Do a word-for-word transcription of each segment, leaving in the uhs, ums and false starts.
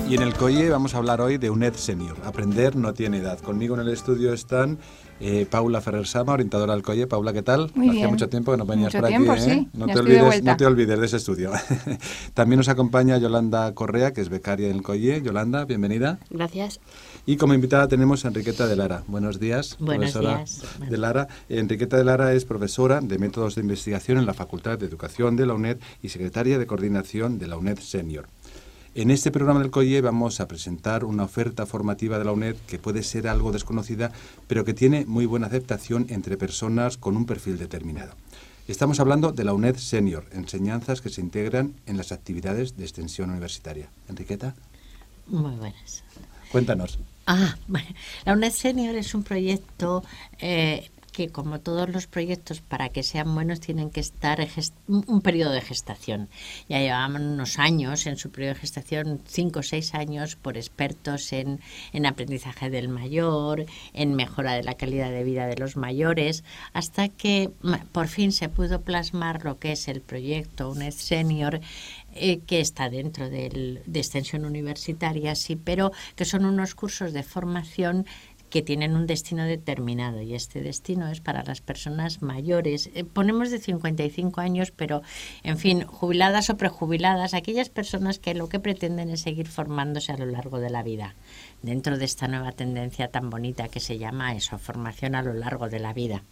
Y en el COIE vamos a hablar hoy de UNED Senior. Aprender no tiene edad. Conmigo en el estudio están eh, Paula Ferrer Sama, orientadora del COIE. Paula, ¿qué tal? Muy Hacía bien. mucho tiempo que no venías mucho por aquí. Tiempo, ¿eh? sí. No, ya te estoy de olvides, vuelta. no te olvides de ese estudio. También nos acompaña Yolanda Correa, que es becaria en el COIE. Yolanda, bienvenida. Gracias. Y como invitada tenemos a Enriqueta de Lara. Buenos días, Buenos profesora días. de Lara. Enriqueta de Lara es profesora de métodos de investigación en la Facultad de Educación de la UNED y secretaria de coordinación de la UNED Senior. En este programa del COIE vamos a presentar una oferta formativa de la UNED que puede ser algo desconocida, pero que tiene muy buena aceptación entre personas con un perfil determinado. Estamos hablando de la UNED Senior, enseñanzas que se integran en las actividades de extensión universitaria. Enriqueta. Muy buenas. Cuéntanos. Ah, bueno, la UNED Senior es un proyecto eh, que, como todos los proyectos, para que sean buenos tienen que estar en gest- un periodo de gestación. Ya llevamos unos años en su periodo de gestación, cinco o seis años, por expertos en, en aprendizaje del mayor, en mejora de la calidad de vida de los mayores, hasta que por fin se pudo plasmar lo que es el proyecto UNED Senior, eh, que está dentro del, de extensión universitaria, sí, pero que son unos cursos de formación que tienen un destino determinado, y este destino es para las personas mayores. Eh, ponemos de cincuenta y cinco años, pero, en fin, jubiladas o prejubiladas, aquellas personas que lo que pretenden es seguir formándose a lo largo de la vida, dentro de esta nueva tendencia tan bonita que se llama eso, formación a lo largo de la vida.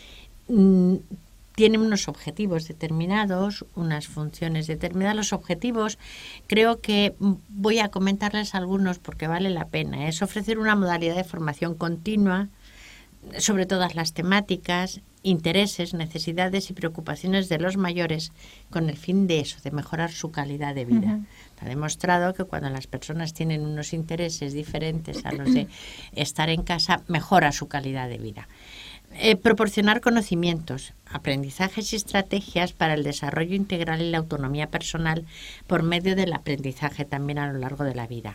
Mm, Tienen unos objetivos determinados, unas funciones determinadas. Los objetivos, creo que voy a comentarles algunos porque vale la pena. Es ofrecer una modalidad de formación continua sobre todas las temáticas, intereses, necesidades y preocupaciones de los mayores, con el fin de eso, de mejorar su calidad de vida. Uh-huh. Está demostrado que cuando las personas tienen unos intereses diferentes a los de estar en casa, mejora su calidad de vida. Eh, proporcionar conocimientos, aprendizajes y estrategias para el desarrollo integral y la autonomía personal por medio del aprendizaje también a lo largo de la vida.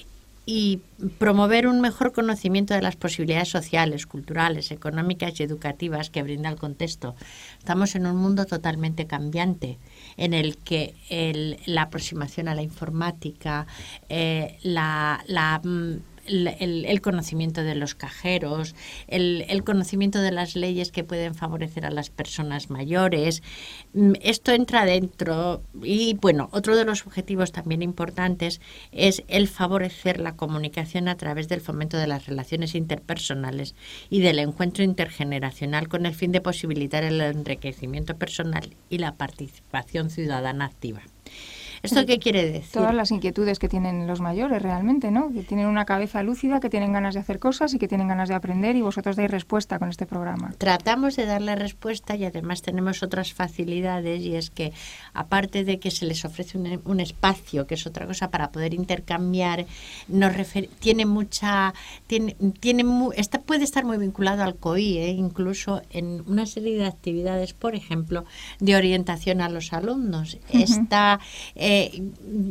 Y promover un mejor conocimiento de las posibilidades sociales, culturales, económicas y educativas que brinda el contexto. Estamos en un mundo totalmente cambiante, en el que el, la aproximación a la informática, eh, la... la El, el conocimiento de los cajeros, el, el conocimiento de las leyes que pueden favorecer a las personas mayores. Esto entra dentro y, bueno, otro de los objetivos también importantes es el favorecer la comunicación a través del fomento de las relaciones interpersonales y del encuentro intergeneracional con el fin de posibilitar el enriquecimiento personal y la participación ciudadana activa. ¿Esto qué quiere decir? Todas las inquietudes que tienen los mayores realmente, ¿no? Que tienen una cabeza lúcida, que tienen ganas de hacer cosas y que tienen ganas de aprender, y vosotros dais respuesta con este programa. Tratamos de darle respuesta y además tenemos otras facilidades, y es que aparte de que se les ofrece un, un espacio, que es otra cosa, para poder intercambiar, nos refer- tiene mucha... tiene, tiene mu- está, puede estar muy vinculado al COIE, incluso en una serie de actividades, por ejemplo, de orientación a los alumnos. Uh-huh. Está... Eh,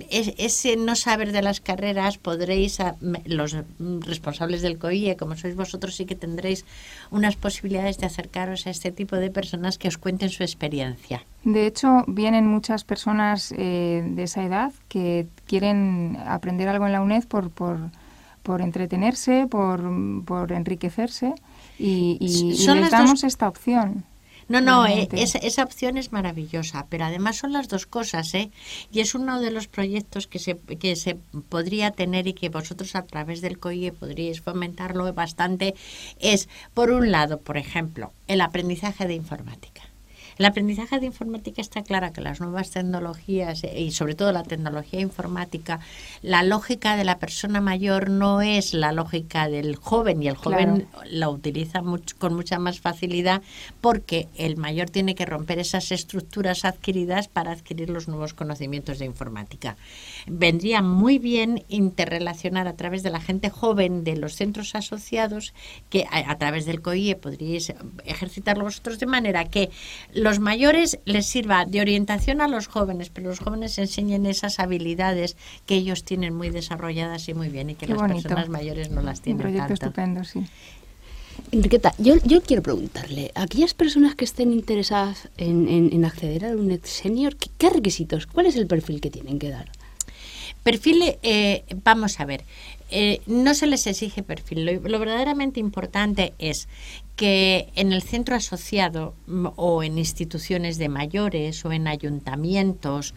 ese no saber de las carreras, podréis, a, los responsables del COIE, como sois vosotros, sí que tendréis unas posibilidades de acercaros a este tipo de personas que os cuenten su experiencia. De hecho, vienen muchas personas eh, de esa edad que quieren aprender algo en la UNED por, por, por entretenerse, por, por enriquecerse, y, y, y les damos dos... esta opción. No, no, eh, esa, esa opción es maravillosa, pero además son las dos cosas, ¿eh? Y es uno de los proyectos que se, que se podría tener y que vosotros a través del COIE podríais fomentarlo bastante. Es, por un lado, por ejemplo, el aprendizaje de informática. El aprendizaje de informática está clara que las nuevas tecnologías, y sobre todo la tecnología informática, la lógica de la persona mayor no es la lógica del joven, y el joven claro. la utiliza mucho, con mucha más facilidad, porque el mayor tiene que romper esas estructuras adquiridas para adquirir los nuevos conocimientos de informática. Vendría muy bien interrelacionar a través de la gente joven de los centros asociados, que a, a través del COIE podríais ejercitarlo vosotros, de manera que los mayores les sirva de orientación a los jóvenes, pero los jóvenes enseñen esas habilidades que ellos tienen muy desarrolladas y muy bien, y que Qué las bonito. personas mayores no las tienen tanto. Un proyecto tanto. estupendo, sí. Enriqueta, yo, yo quiero preguntarle, a aquellas personas que estén interesadas en, en, en acceder a UNED Senior, ¿qué, ¿qué requisitos, cuál es el perfil que tienen que dar? Perfil, eh, vamos a ver, eh, no se les exige perfil. Lo, lo verdaderamente importante es que en el centro asociado o en instituciones de mayores o en ayuntamientos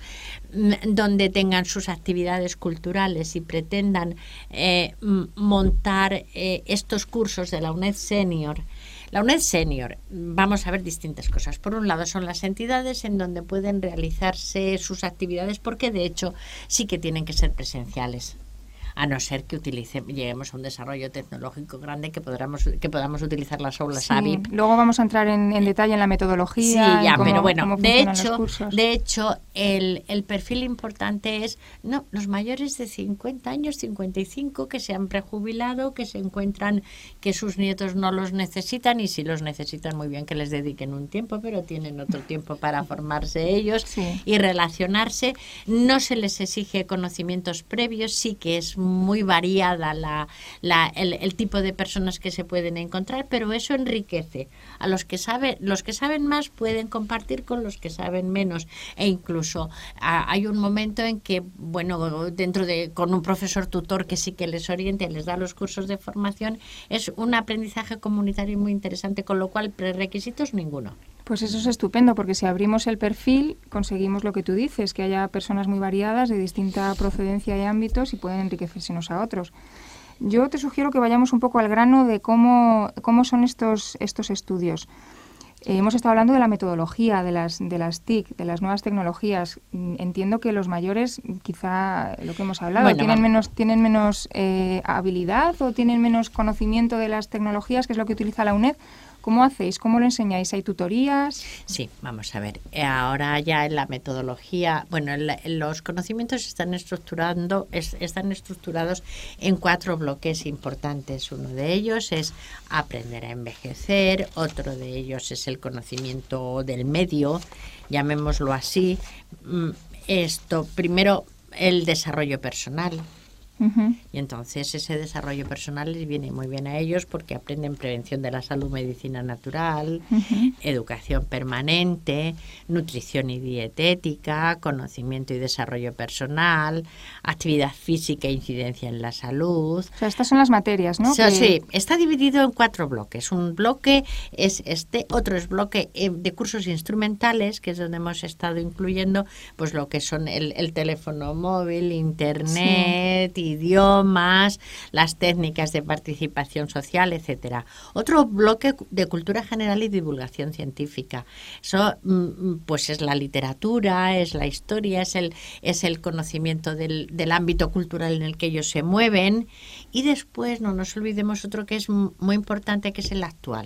donde tengan sus actividades culturales y pretendan eh, montar eh, estos cursos de la UNED Senior. La UNED Senior, vamos a ver distintas cosas. Por un lado son las entidades en donde pueden realizarse sus actividades, porque de hecho sí que tienen que ser presenciales, a no ser que utilice, lleguemos a un desarrollo tecnológico grande que podamos, que podamos utilizar las aulas sí, A V I P. Luego vamos a entrar en, en detalle en la metodología. Sí, ya, cómo, pero bueno, cómo de funcionan hecho, los cursos. de hecho el, el perfil importante es no los mayores de cincuenta años, cincuenta y cinco, que se han prejubilado, que se encuentran que sus nietos no los necesitan, y si los necesitan, muy bien que les dediquen un tiempo, pero tienen otro tiempo para formarse ellos Sí. y relacionarse. No se les exige conocimientos previos, sí que es muy variado La, la, el, el tipo de personas que se pueden encontrar, pero eso enriquece a los que saben. Los que saben más pueden compartir con los que saben menos, e incluso a, hay un momento en que, bueno, dentro de con un profesor tutor que sí que les oriente, les da los cursos de formación, es un aprendizaje comunitario muy interesante, con lo cual prerequisitos ninguno. Pues eso es estupendo, porque si abrimos el perfil conseguimos lo que tú dices, que haya personas muy variadas de distinta procedencia y ámbitos y pueden enriquecerse unos a otros. Yo te sugiero que vayamos un poco al grano de cómo, cómo son estos, estos estudios. Eh, hemos estado hablando de la metodología, de las, de las T I C, de las nuevas tecnologías. Entiendo que los mayores, quizá lo que hemos hablado, Bueno, tienen vamos. menos, tienen menos eh, habilidad o tienen menos conocimiento de las tecnologías, que es lo que utiliza la UNED. ¿Cómo hacéis? ¿Cómo lo enseñáis? ¿Hay tutorías? Sí, vamos a ver. Eh, Ahora ya en la metodología, bueno, en la- en los conocimientos están estructurando, es- están estructurados en cuatro bloques importantes. Uno de ellos es aprender a envejecer, otro de ellos es el conocimiento del medio, llamémoslo así. Mm, Esto, primero, el desarrollo personal. Uh-huh. Y entonces ese desarrollo personal les viene muy bien a ellos, porque aprenden prevención de la salud, medicina natural, Uh-huh. educación permanente, nutrición y dietética, conocimiento y desarrollo personal, actividad física e incidencia en la salud. O sea, estas son las materias, ¿no? O sea, Que- sí, está dividido en cuatro bloques. Un bloque es este, otro es bloque eh, de cursos instrumentales, que es donde hemos estado incluyendo pues lo que son el, el teléfono móvil, internet, idiomas, las técnicas de participación social, etcétera. Otro bloque de cultura general y divulgación científica. Eso mm, pues es la literatura, es la historia, es el, es el conocimiento del, del ámbito cultural en el que ellos se mueven. Y después no nos olvidemos otro que es m- muy importante, que es el actual,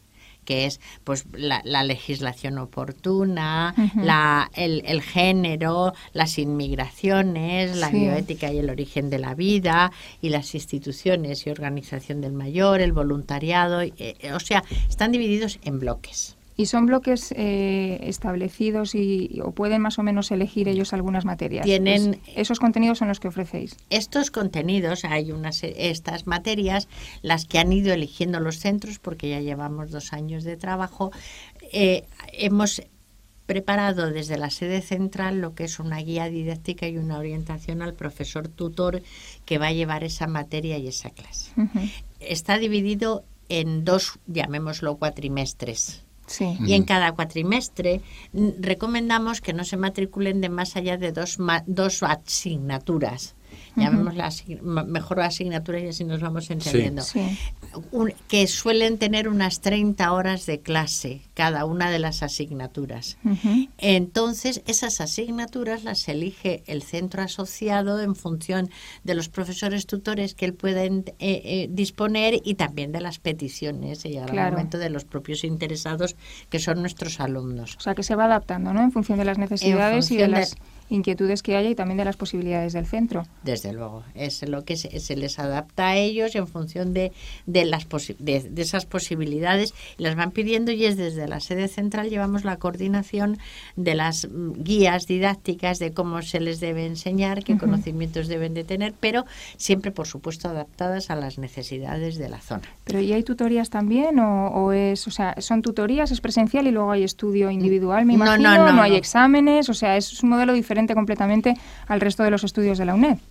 que es pues la, la legislación oportuna, Ujú. la, el, el género, las inmigraciones, la Sí. bioética y el origen de la vida, y las instituciones y organización del mayor, el voluntariado, eh, eh, o sea, están divididos en bloques. ¿Y son bloques eh, establecidos y, o pueden más o menos elegir ellos algunas materias? Tienen- Pues esos contenidos son los que ofrecéis. Estos contenidos, hay unas estas materias, las que han ido eligiendo los centros, porque ya llevamos dos años de trabajo, eh, hemos preparado desde la sede central lo que es una guía didáctica y una orientación al profesor tutor que va a llevar esa materia y esa clase. Ujú. Está dividido en dos, llamémoslo, cuatrimestres. Sí. Y en cada cuatrimestre mm, recomendamos que no se matriculen de más allá de dos, ma- dos asignaturas. Llamémosla asign- ma- mejor asignatura, y así nos vamos entendiendo. Sí. Un- que suelen tener unas treinta horas de clase cada una de las asignaturas. Ujú. Entonces, esas asignaturas las elige el centro asociado en función de los profesores tutores que él pueda eh, eh, disponer, y también de las peticiones, y llegará Claro. el momento de los propios interesados, que son nuestros alumnos. O sea, que se va adaptando, ¿no? En función de las necesidades y de función de- las inquietudes que haya y también de las posibilidades del centro. Desde luego, es lo que se, se les adapta a ellos en función de, de, las posi- de, de esas posibilidades, y las van pidiendo, y es desde la sede central llevamos la coordinación de las mm, guías didácticas de cómo se les debe enseñar, qué Ujú. conocimientos deben de tener, pero siempre, por supuesto, adaptadas a las necesidades de la zona. ¿Pero y hay tutorías también o, o es, o sea, son tutorías, es presencial y luego hay estudio individual, me No, imagino? no, no, hay no. exámenes, o sea, es un modelo diferente completamente al resto de los estudios de la UNED.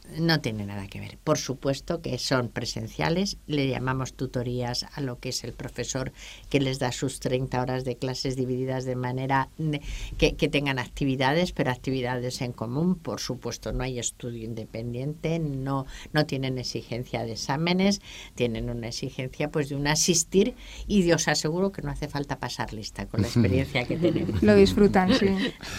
No tiene nada que ver. Por supuesto que son presenciales, le llamamos tutorías a lo que es el profesor que les da sus treinta horas de clases divididas de manera que, que tengan actividades, pero actividades en común. Por supuesto, no hay estudio independiente, no, no tienen exigencia de exámenes, tienen una exigencia pues de un asistir, y os aseguro que no hace falta pasar lista con la experiencia que tenemos. Lo disfrutan, sí.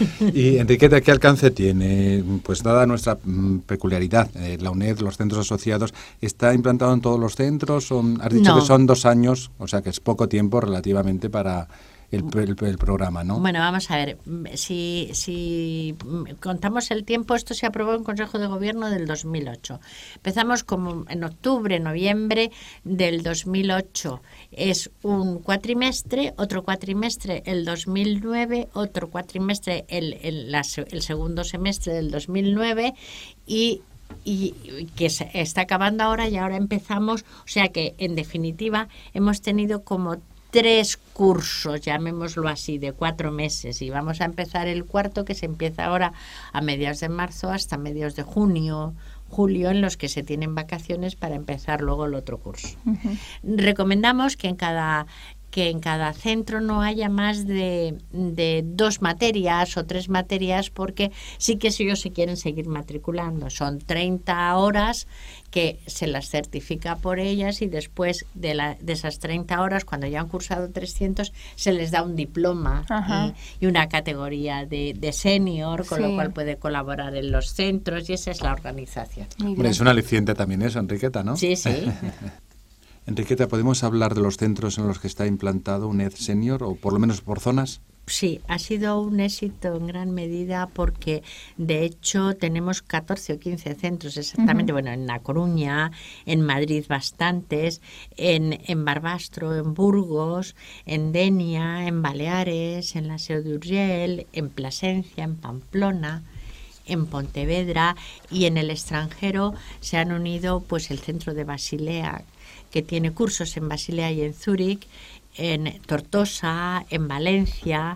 Y Enriqueta, ¿qué alcance tiene? Pues dada nuestra mm, peculiaridad, eh, la UNED, los centros asociados, ¿está implantado en todos los centros? Son, has dicho No. que son dos años, o sea que es poco tiempo relativamente para el, el, el programa, ¿no? Bueno, vamos a ver, si, si contamos el tiempo, esto se aprobó en Consejo de Gobierno del dos mil ocho. Empezamos como en octubre, noviembre del dos mil ocho. Es un cuatrimestre, otro cuatrimestre el dos mil nueve, otro cuatrimestre el, el, la, el segundo semestre del dos mil nueve, y y que se está acabando ahora, y ahora empezamos, o sea que en definitiva hemos tenido como tres cursos, llamémoslo así, de cuatro meses, y vamos a empezar el cuarto, que se empieza ahora a mediados de marzo hasta mediados de junio, julio, en los que se tienen vacaciones para empezar luego el otro curso. Uh-huh. Recomendamos que en cada que en cada centro no haya más de, de dos materias o tres materias, porque sí que si ellos se quieren seguir matriculando. Son treinta horas que se las certifica por ellas, y después de, la, de esas treinta horas, cuando ya han cursado trescientos, se les da un diploma y, y una categoría de, de senior, con sí. lo cual puede colaborar en los centros, y esa es la organización. Hombre, es un aliciente también eso, Enriqueta, ¿no? Sí, sí. Enriqueta, ¿podemos hablar de los centros en los que está implantado UNED Senior, o por lo menos por zonas? Sí, ha sido un éxito en gran medida, porque de hecho tenemos catorce o quince centros exactamente, uh-huh. bueno, en La Coruña, en Madrid bastantes, en, en Barbastro, en Burgos, en Denia, en Baleares, en la Seu d'Urgell, en Plasencia, en Pamplona, en Pontevedra, y en el extranjero se han unido pues el centro de Basilea, que tiene cursos en Basilea y en Zúrich, en Tortosa, en Valencia.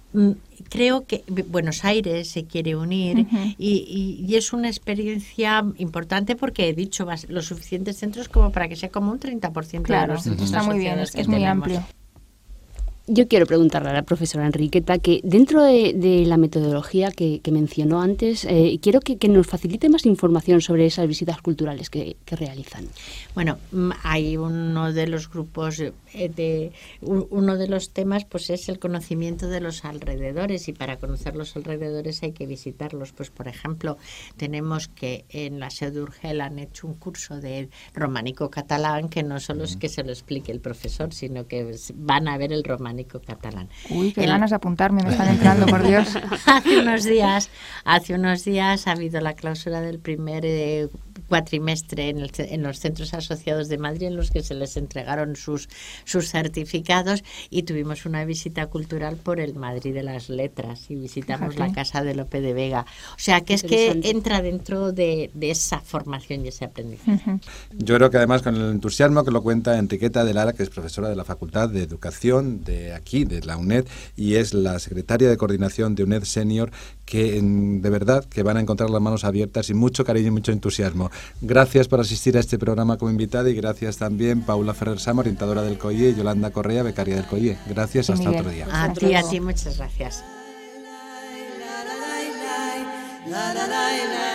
Creo que Buenos Aires se quiere unir, uh-huh. y, y, y es una experiencia importante, porque he dicho los suficientes centros como para que sea como un treinta por ciento claro, de los centros está muy bien, es, es muy amplio. Yo quiero preguntarle a la profesora Enriqueta que dentro de, de la metodología que, que mencionó antes, eh, quiero que, que nos facilite más información sobre esas visitas culturales que, que realizan. Bueno, hay uno de los grupos, de uno de los temas pues es el conocimiento de los alrededores, y para conocer los alrededores hay que visitarlos. Pues por ejemplo, tenemos que en la Seu d'Urgell han hecho un curso de románico catalán, que no solo es que se lo explique el profesor, sino que van a ver el románico catalán. Uy, qué el... ganas de apuntarme, me están entrando, por Dios. Hace unos días, hace unos días ha habido la clausura del primer eh, cuatrimestre en, el, en los centros asociados de Madrid, en los que se les entregaron sus, sus certificados, y tuvimos una visita cultural por el Madrid de las Letras, y visitamos Fíjate. la casa de Lope de Vega. O sea, que es que entra dentro de, de esa formación y ese aprendizaje. Uh-huh. Yo creo que además, con el entusiasmo que lo cuenta Enriqueta de Lara, que es profesora de la Facultad de Educación de aquí, de la UNED, y es la secretaria de coordinación de UNED Senior, que en, de verdad que van a encontrar las manos abiertas y mucho cariño y mucho entusiasmo. Gracias por asistir a este programa como invitada, y gracias también Paula Ferrer Sama, orientadora del C O I E, y Yolanda Correa, becaria del C O I E. Gracias, sí, hasta Miguel. Otro día. A ti, a ti, muchas gracias.